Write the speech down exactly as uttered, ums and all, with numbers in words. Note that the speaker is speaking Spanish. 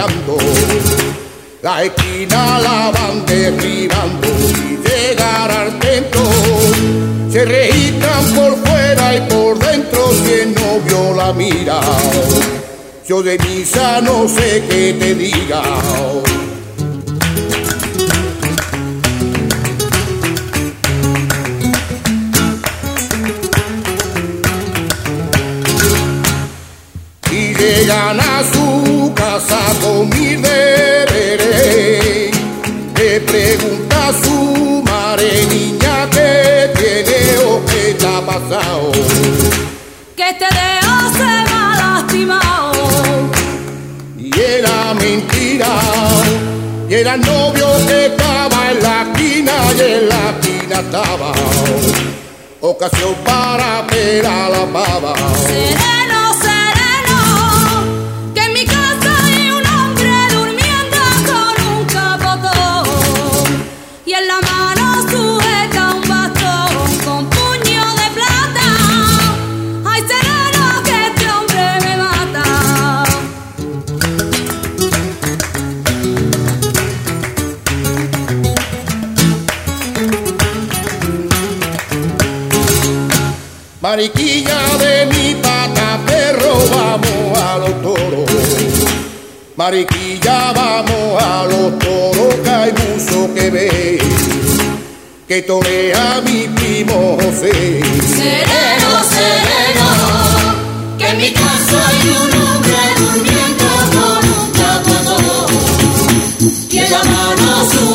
caminando, la esquina la van derribando y llegar al centro. Se registran por fuera y por dentro si el novio la mira. Yo de misa no sé qué te diga. Y llegan a su casa con mil deberes. Le pregunta a su madre, niña, ¿qué tiene o qué te ha pasado? Que este dedo se me ha lastimado. Y era mentira, y era el novio que estaba en la esquina, y en la esquina estaba ocasión para pelar la pava. Sereno, sereno, que en mi casa hay un hombre durmiendo con un capotón y en la mano sujeta un bastón con puño de plata. Ay, sereno, que este hombre me mata. Mariquilla de mi pata, perro, vamos a los toros. Mariquilla, vamos a los toros, que hay mucho que ver, que torea mi primo José. Sereno, sereno, que en mi casa hay un hombre durmiendo con un capotón y en la mano su